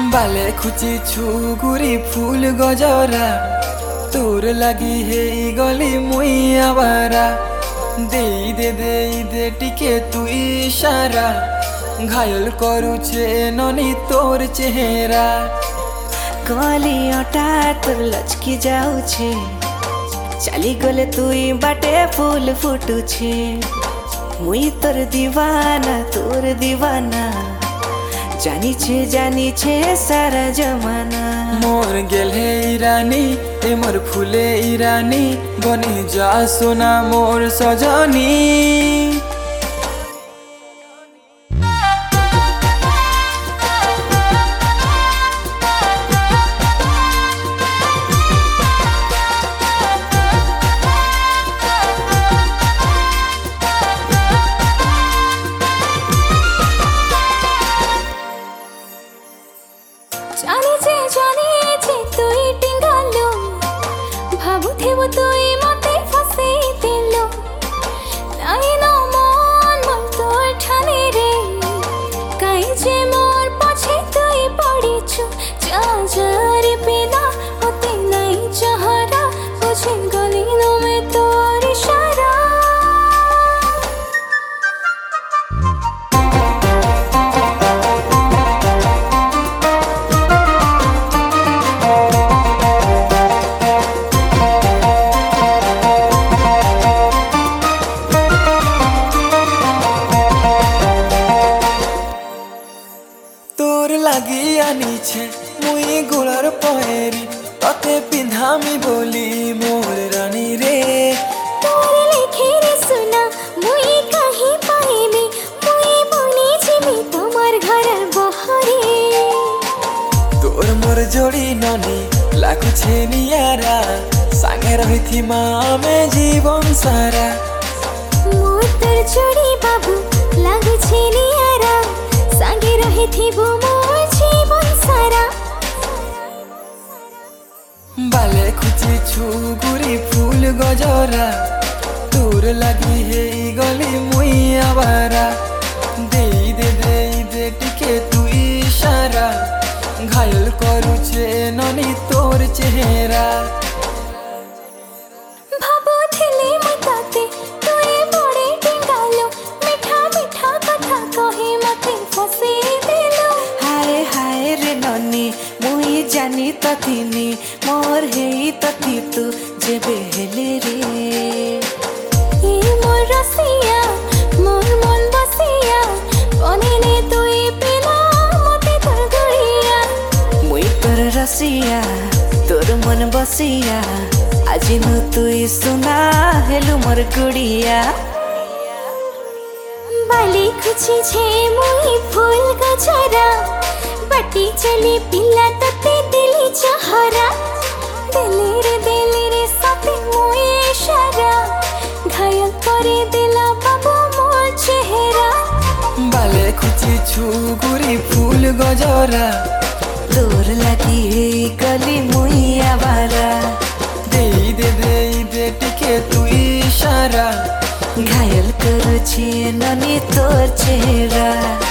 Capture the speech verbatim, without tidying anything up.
बाले खुची छुगुरी फूल गजरा तोर लगी हे गली मुई आवारा दे दे दे दे टिके तू इशारा घायल करुछे ननी तोर चेहरा गली अटा तोर लचकी जाऊछे चली गले तुई बाटे फूल फुटुछे मुई तोर दीवाना तोर दीवाना जानी छे जानी छे सारा जमाना मोर गेल हे ईरानी ए मोर फूले ईरानी बनी जा सोना मोर सजनी जाने जे जाने जे तुई टिंगालो भाबुथिबो तुई मते फसे देलो नाई न मन मन तोर ठाने रे काई जे मोर पछे तुई पड़ीछु जा जा रे पेला होते नहीं चाहरा बुझे गली न में तोर इशारा तोर लगी आनी छे मुई गोलार पहेरी तते पिंधामी बोली मोर रानी रे तोर लेखे रे सुना मुई कहीं पाइबी मुई बनी जीबी तोमर घर बहरे तोर मोर जोड़ी ननी लागु छे नियारा संगे रहिथी माँ में जीवन सारा मोर तोर जोड़ी बाबू लागु छे नियारा संगे रहिथिबो मोर जीवन सारा बाले खुची छुगुरी फूल गजरा तोर लगी हे गली मुई आवारा दे दे दे दे टिके तू इशारा घायल करुछे ननी तोर चेहरा भाबुथिले मताते तुई बड़े टिंगालो मिठा मिठा कथा कहे मते फसे देलो हाय हाय रे ननी मुई जानी तथिनी मोर हेई तथी तू जेबे हेले रे ए मोर रसिया मोर मन बसिया बनिने तुई पेला मते तोर गुड़िया मुई तोर रसिया तोर मन बसिया आज नु तुई सुना हेलु मोर गुड़िया बाली खुची छे मुई फूल गजरा बटी चली पिला तते दिली चहरा दिले रे दिले रे साथे मुई इशारा घायल करे दिला बाबू मोर चेहरा बाले खुची छुगुरी फूल गजरा तोर लगी हे गली मुई आवारा दे दे दे दे टिके तू इशारा घायल करुछे ननी तोर चेहरा।